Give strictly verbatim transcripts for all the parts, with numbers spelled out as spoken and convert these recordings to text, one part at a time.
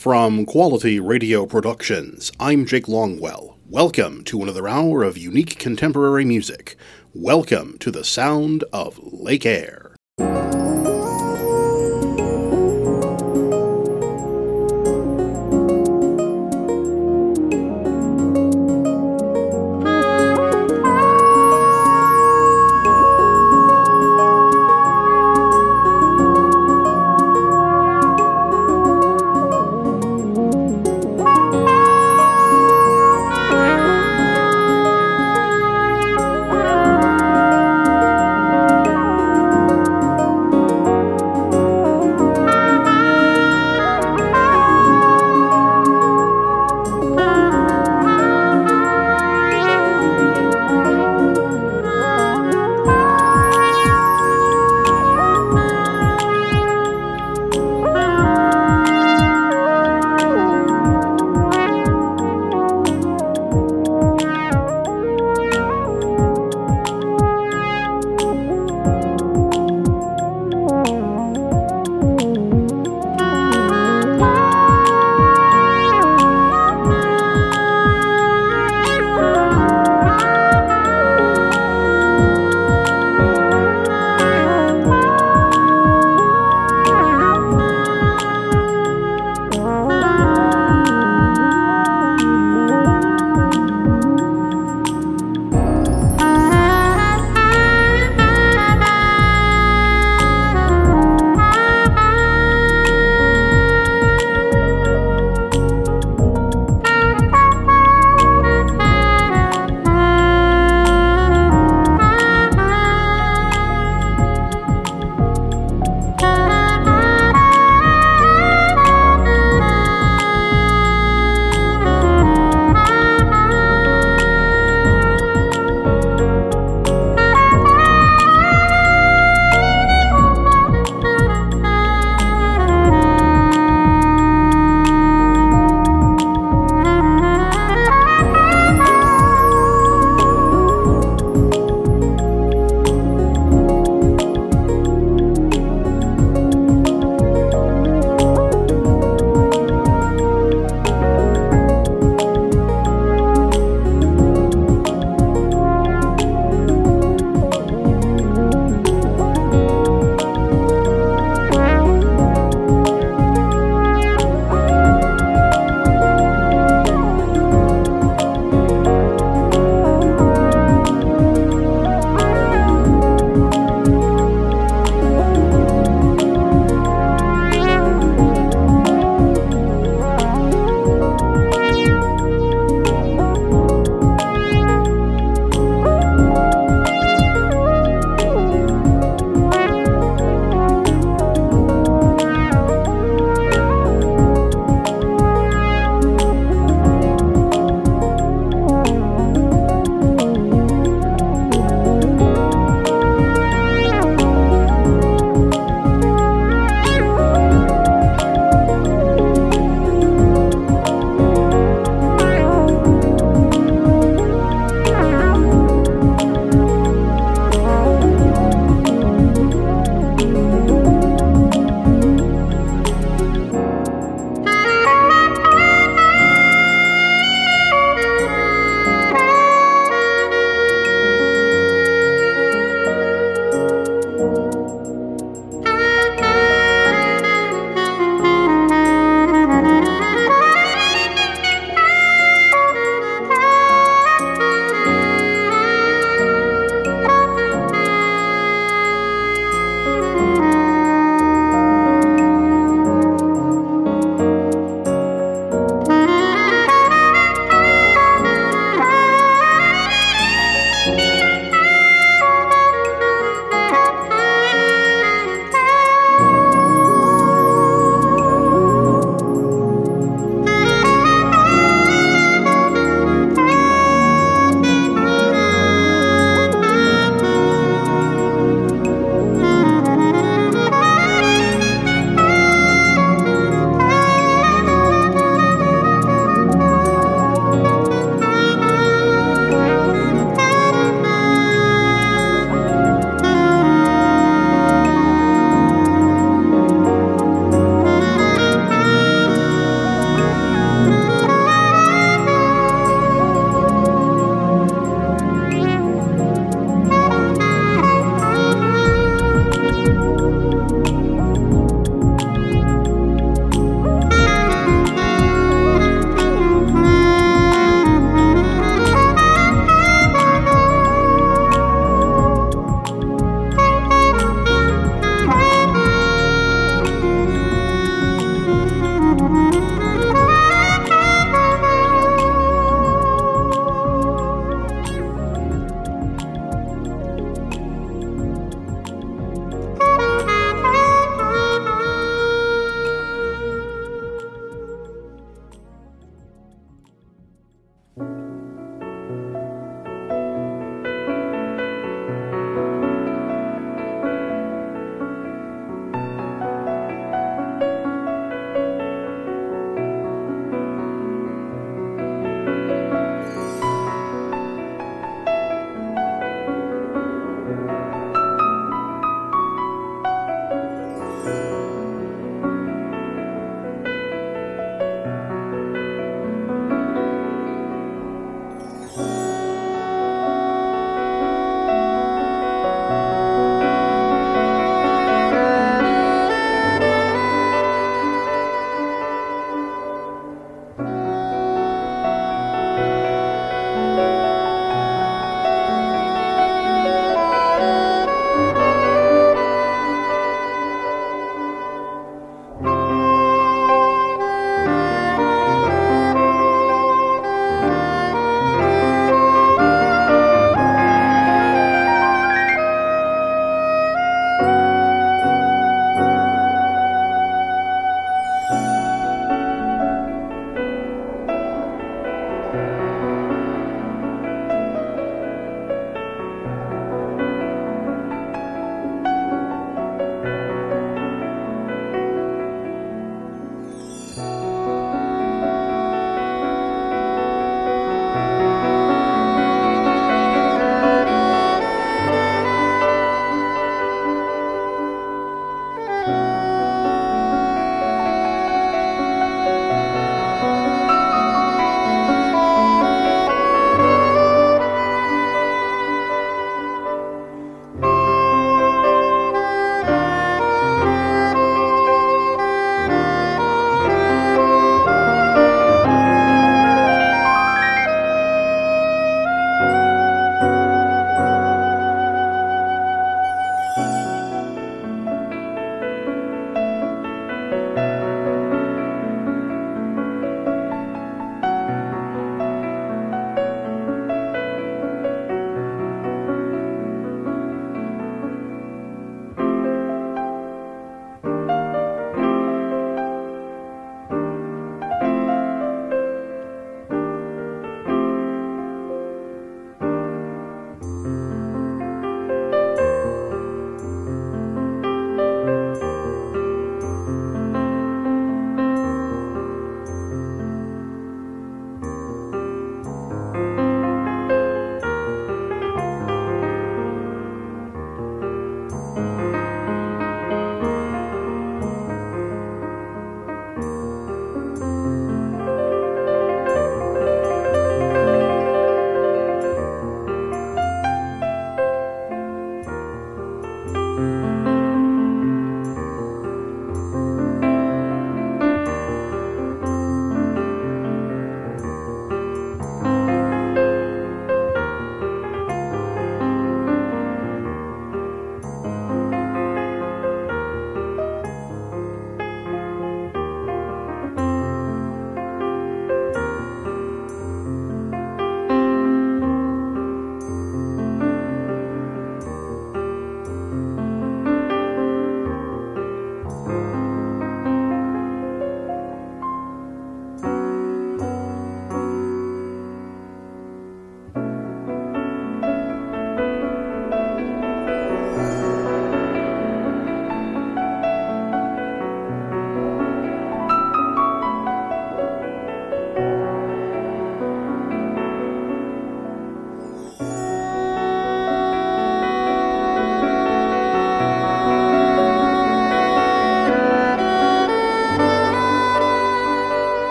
From Quality Radio Productions, I'm Jake Longwell. Welcome to another hour of unique contemporary music. Welcome to the sound of Lake Air.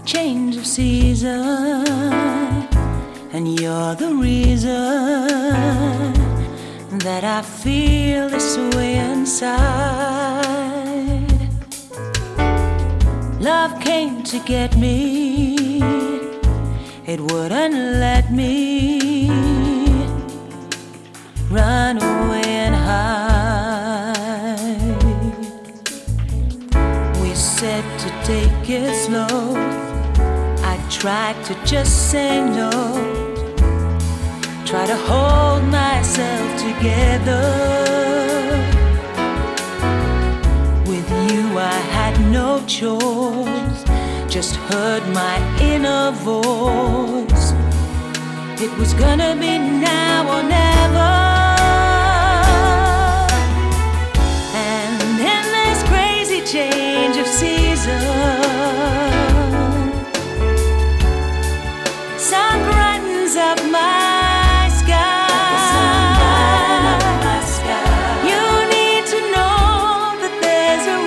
change of season, and you're the reason that I feel this way inside. Love came to get me, it wouldn't let me run away and hide. We said to take it slow, I tried to just say no, try to hold myself together. With you I had no choice, just heard my inner voice. It was gonna be now or never. And in this crazy change of season, sun brightens up my sky. Up my sky. You need to know that there's a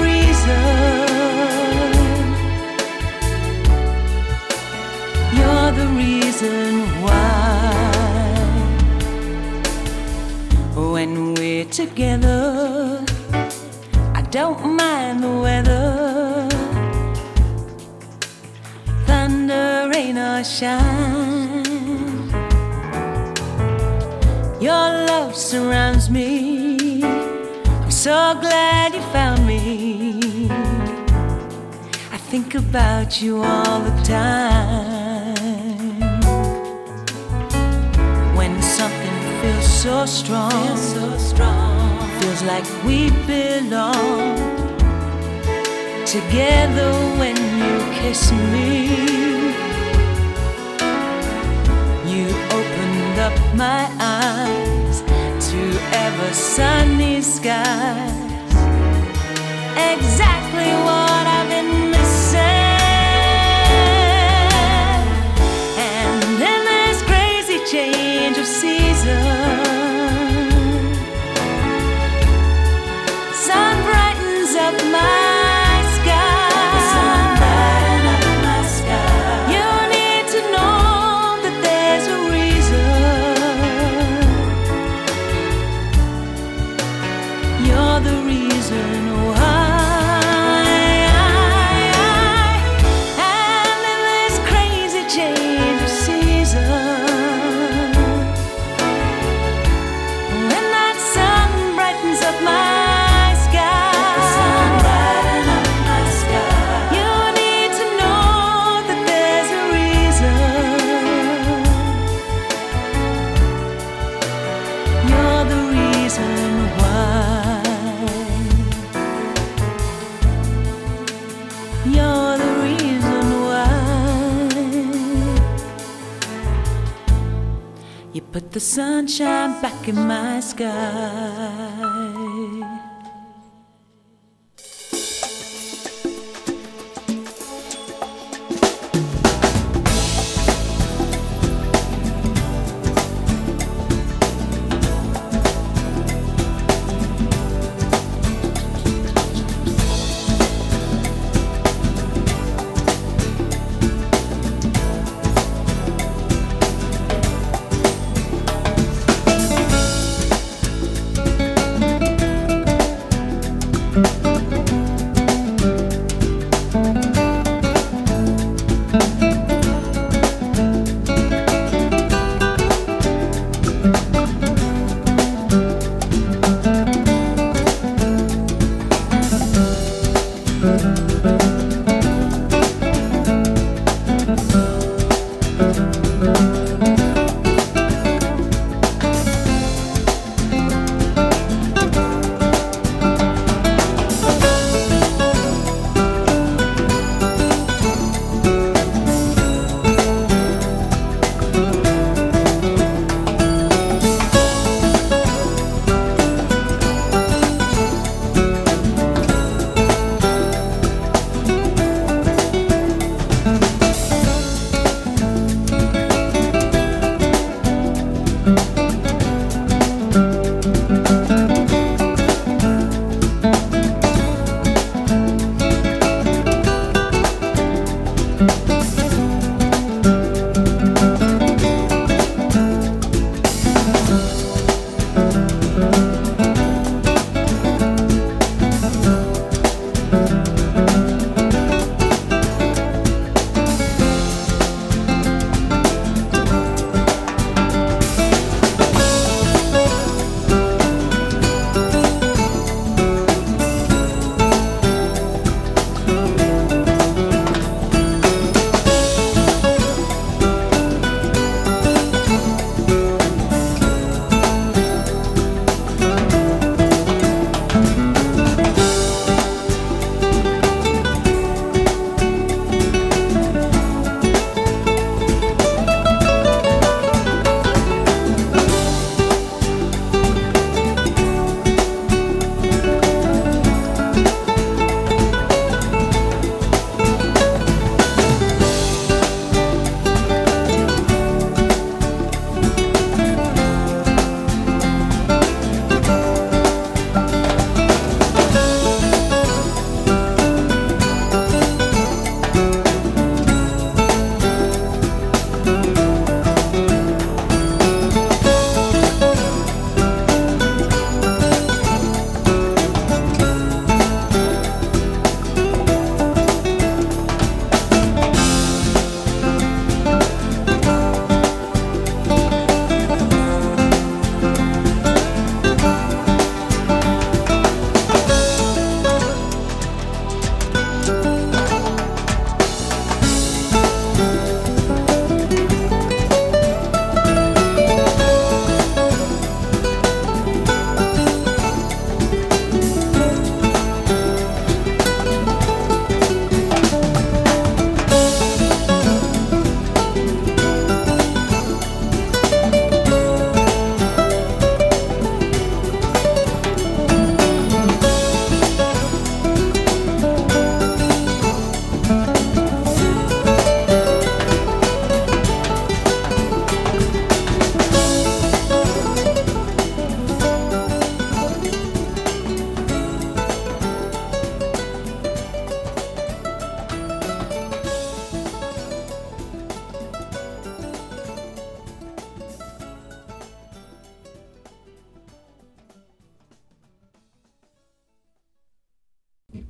reason. You're the reason why. When we're together, I don't mind the weather, thunder, rain or shine. Your love surrounds me, I'm so glad you found me. I think about you all the time. When something feels so strong, feels so strong, feels like we belong together when you kiss me. You opened up my eyes to ever sunny skies, exactly what I've been missing. And in this crazy change of season, sun brightens up my put the sunshine back in my sky.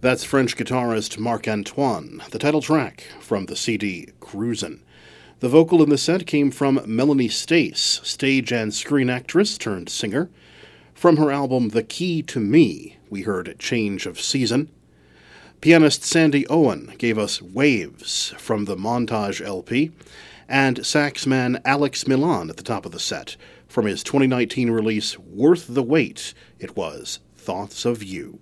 That's French guitarist Marc Antoine, the title track from the C D Cruisin'. The vocal in the set came from Melanie Stace, stage and screen actress turned singer. From her album The Key to Me, we heard Change of Season. Pianist Sandy Owen gave us Waves from the Montage L P, and saxman Alex Milan at the top of the set. From his twenty nineteen release Worth the Wait, it was Thoughts of You.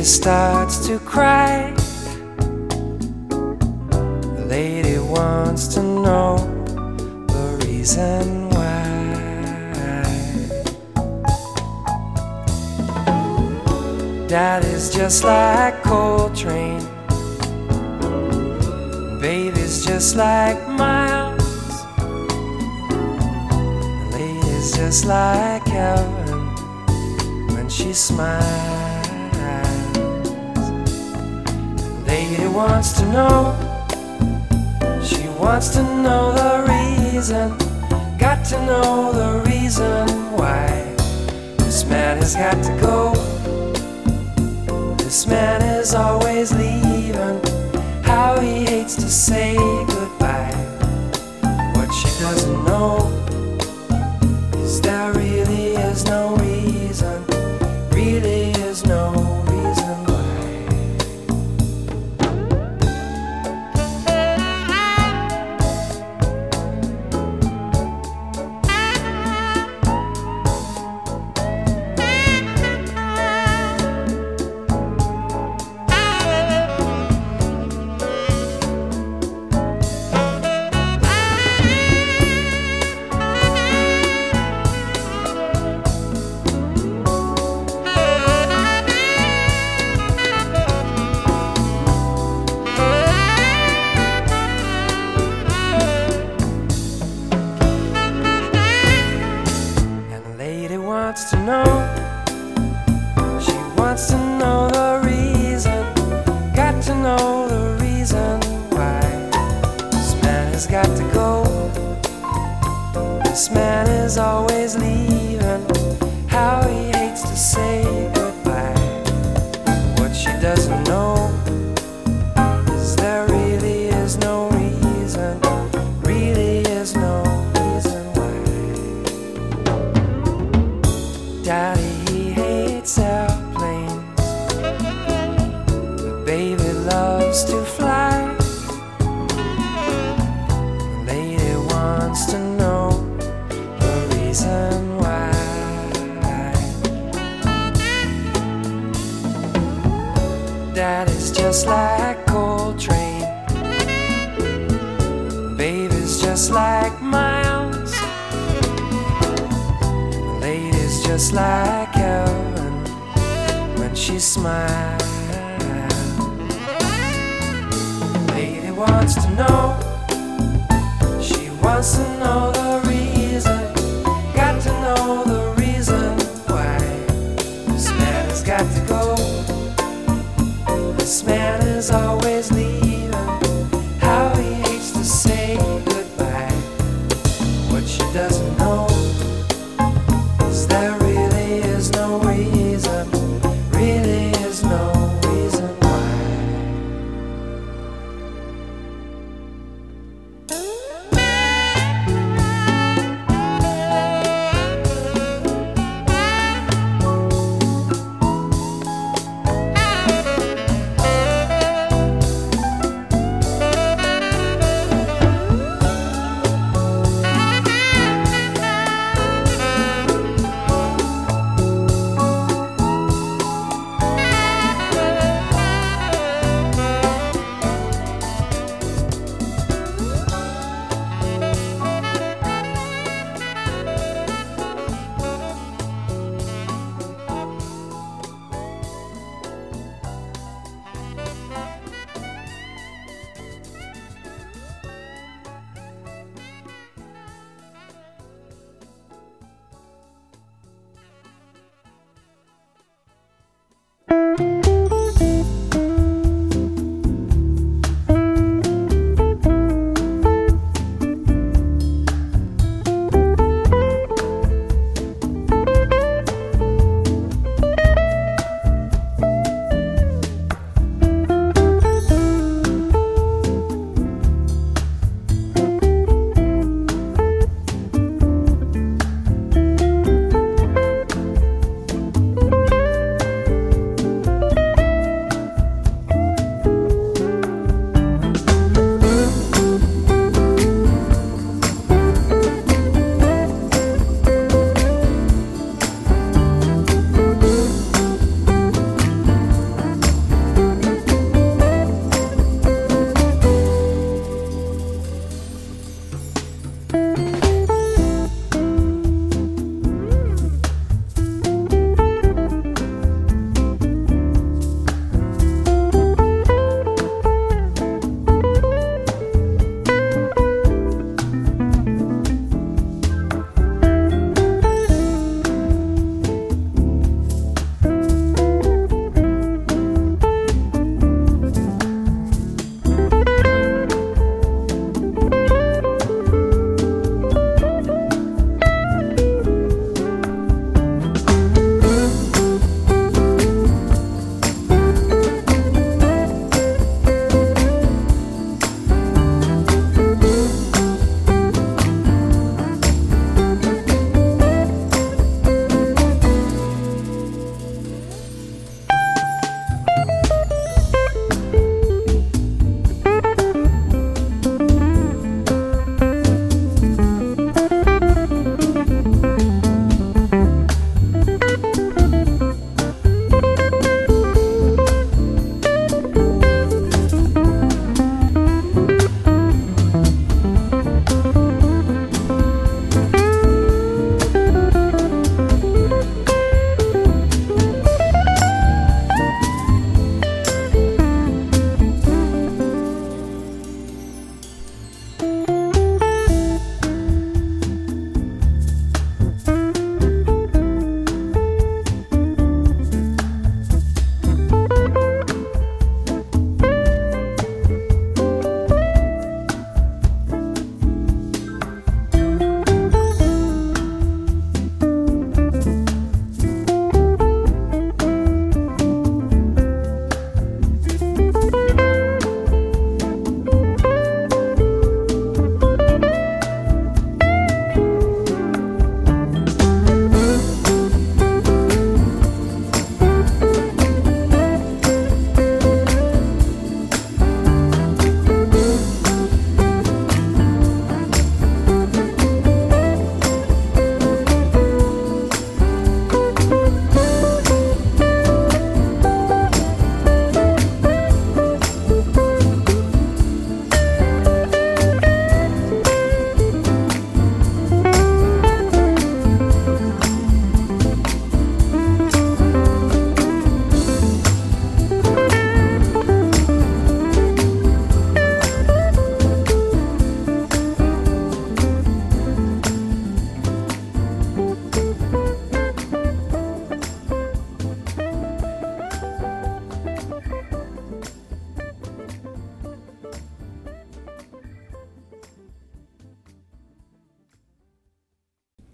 lady starts to cry. The lady wants to know the reason why. Daddy's just like Coltrane, baby's just like Miles, the lady's just like heaven when she smiles. The lady wants to know, she wants to know the reason, got to know the reason why this man has got to go. This man is always leaving, how he hates to say goodbye. What she doesn't know is there really is no reason, really is no reason why. To know, she wants to know the reason, got to know the reason why this man has got to go. This man is always leaving, how he hates to say goodbye. What she doesn't know is there really is no reason, really is no reason why. Daddy, he hates airplanes, but baby loves to fly. The lady wants to know the reason why. Daddy's just like Coltrane, baby's just like Miles, just like heaven when she smiles. Lady wants to know, she wants to know the reason, got to know the reason why this man has got to go. This man is always leaving, how he hates to say goodbye. What she doesn't know is there really is no reason, really is no reason why.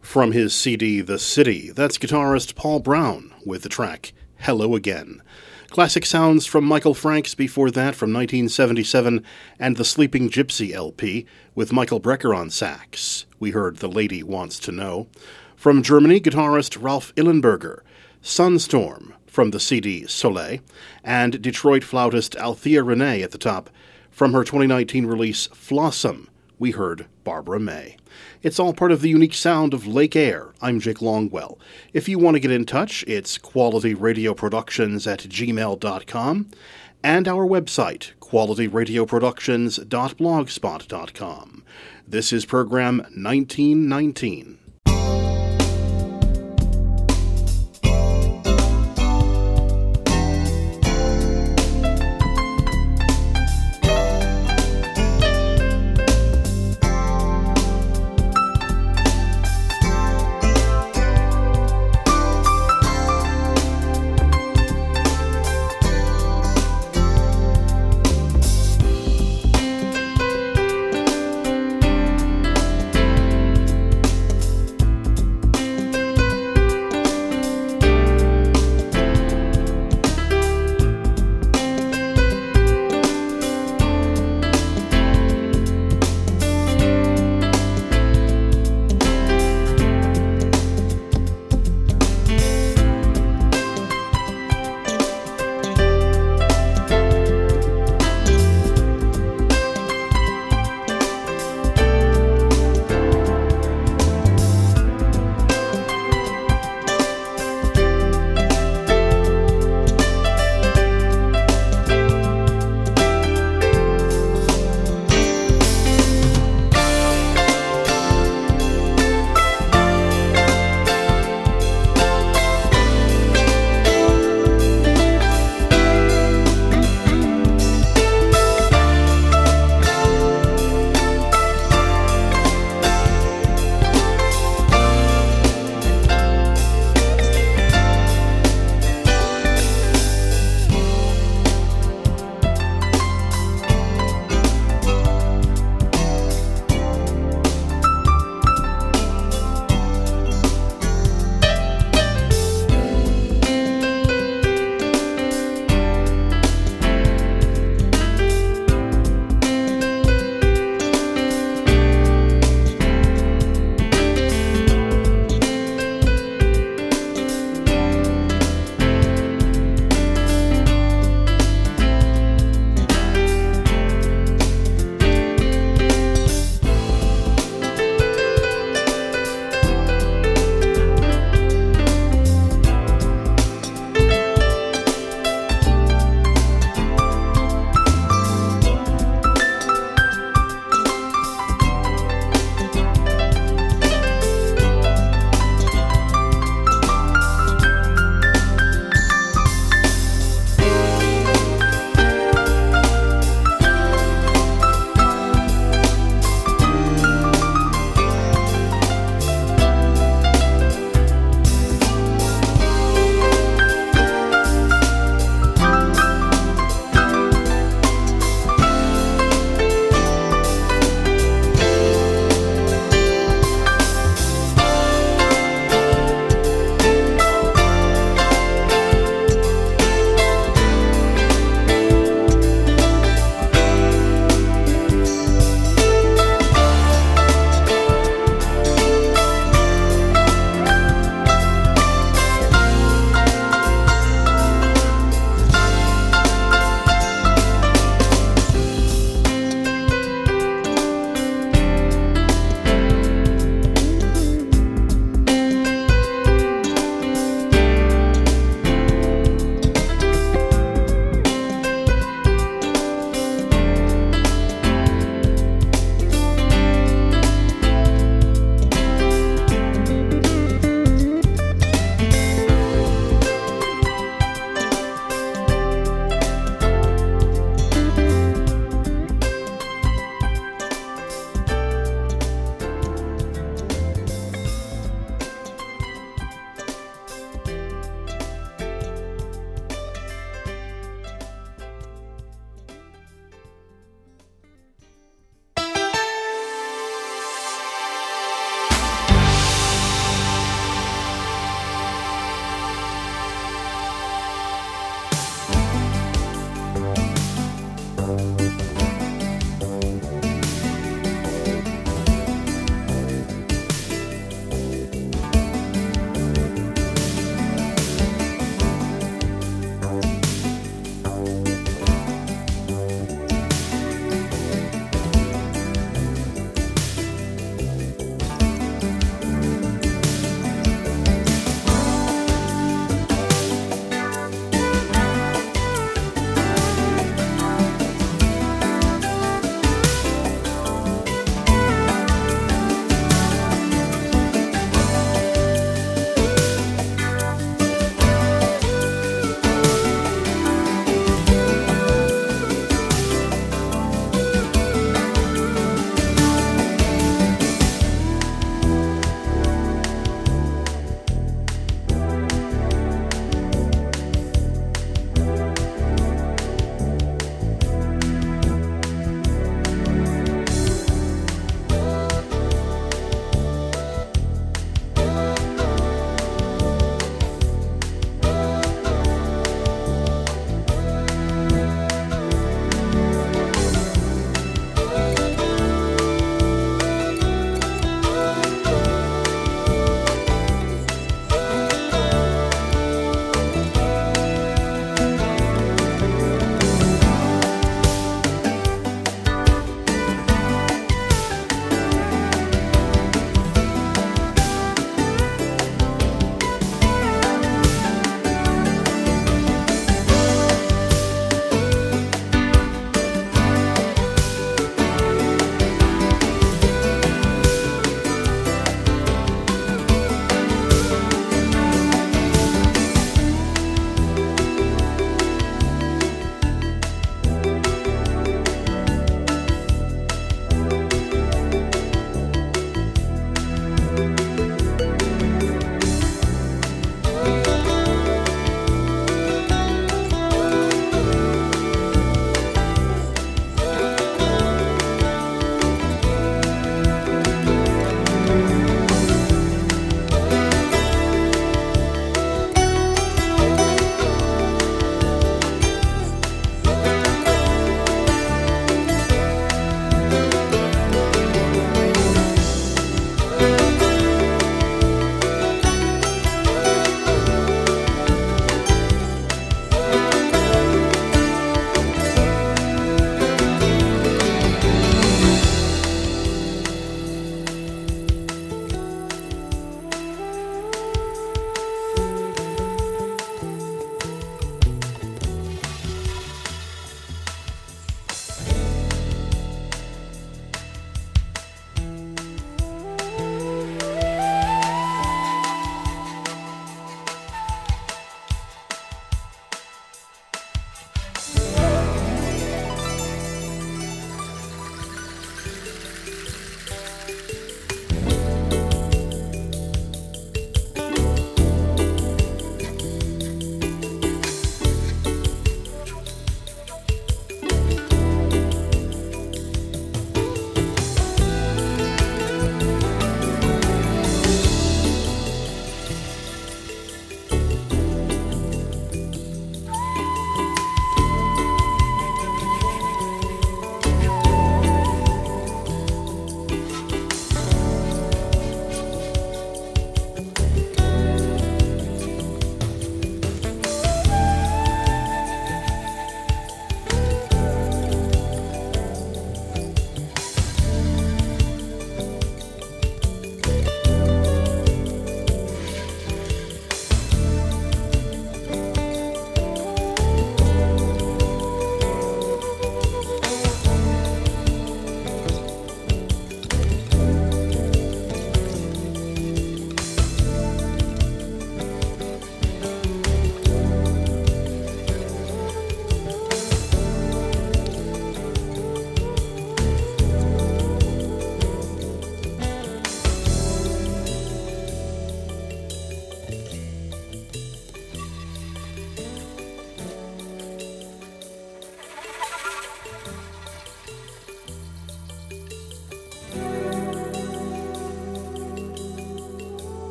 From his C D, The City, that's guitarist Paul Brown with the track Hello Again. Classic sounds from Michael Franks before that from nineteen seventy-seven, and the Sleeping Gypsy L P with Michael Brecker on sax. We heard The Lady Wants to Know. From Germany, guitarist Ralph Illenberger, Sunstorm from the C D Soleil, and Detroit flautist Althea Renee at the top. From her twenty nineteen release Flossom, we heard Barbara May. It's all part of the unique sound of Lake Air. I'm Jake Longwell. If you want to get in touch, it's qualityradioproductions at gmail dot com and our website, qualityradioproductions dot blogspot dot com. This is program nineteen nineteen.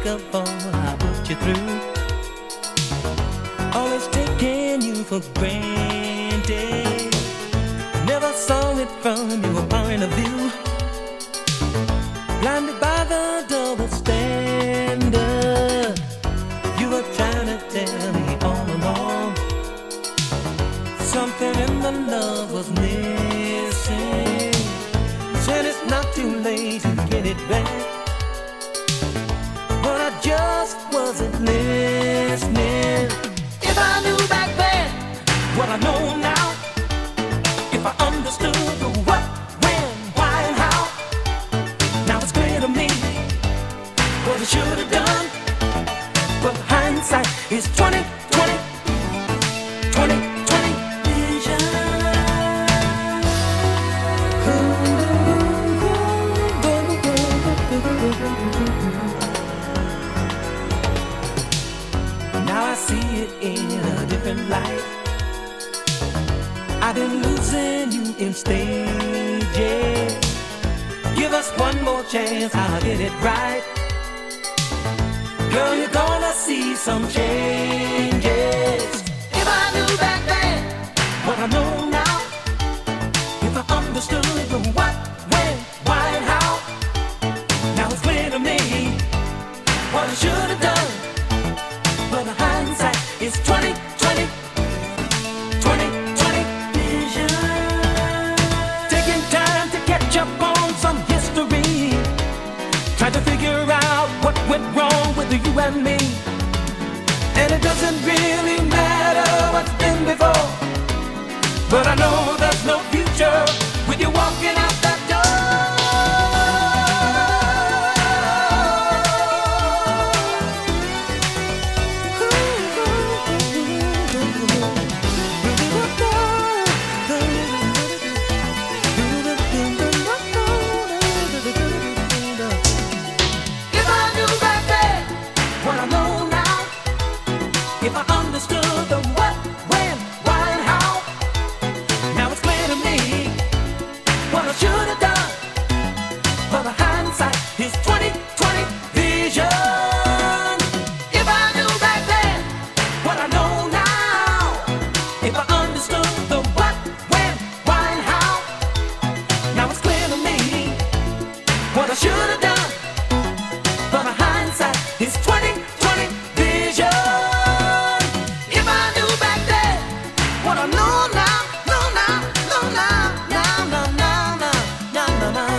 think of all I put you through. Always taking you for granted. Never saw it from your point of view. Blinded by the double standard you were trying to tell me all along. Something in the love was missing. Said it's not too late to get it back, but I just wasn't listening. If I knew back then what I know now, if I understood the what, when, why, and how, now it's clear to me what I should have done. But hindsight is twenty twenty, twenty twenty vision. Now I see it in a different light. I've been losing you in stages. Give us one more chance, I'll get it right. Girl, you're gonna see some changes. If I knew back then what I know now, if I understood the what, when, why, and how, now it's clear to me what I should have done. But the hindsight is twenty twenty, twenty twenty vision. Taking time to catch up on some history, trying to figure out what went wrong with you and me. And it doesn't really matter what's been before, but I know there's no future with you walking out that door. If I knew back then what I know now, if I understood the what, when, why, and how, now it's clear to me what I should have done. But the hindsight is twenty twenty vision. If I knew back then what I know now, if I understood the what, when, why, and how, now it's clear to me what I should have done. But the hindsight is twenty twenty vision. If I knew back then what I know now, know now, know now, now, now, now, now, now, now, now.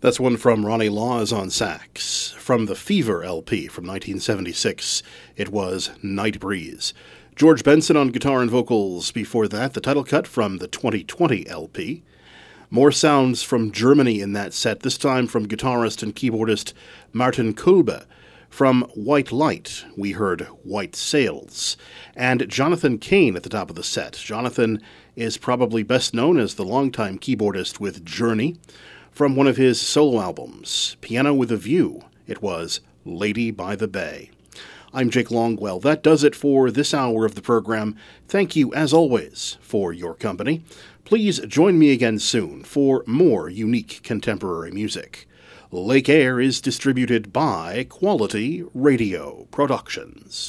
That's one from Ronnie Laws on sax. From the Fever L P from nineteen seventy-six, it was Night Breeze. George Benson on guitar and vocals. Before that, the title cut from the twenty twenty L P. More sounds from Germany in that set, this time from guitarist and keyboardist Martin Kulbe. From White Light, we heard White Sails. And Jonathan Cain at the top of the set. Jonathan is probably best known as the longtime keyboardist with Journey. From one of his solo albums, Piano with a View, it was Lady by the Bay. I'm Jake Longwell. That does it for this hour of the program. Thank you, as always, for your company. Please join me again soon for more unique contemporary music. Lake Air is distributed by Quality Radio Productions.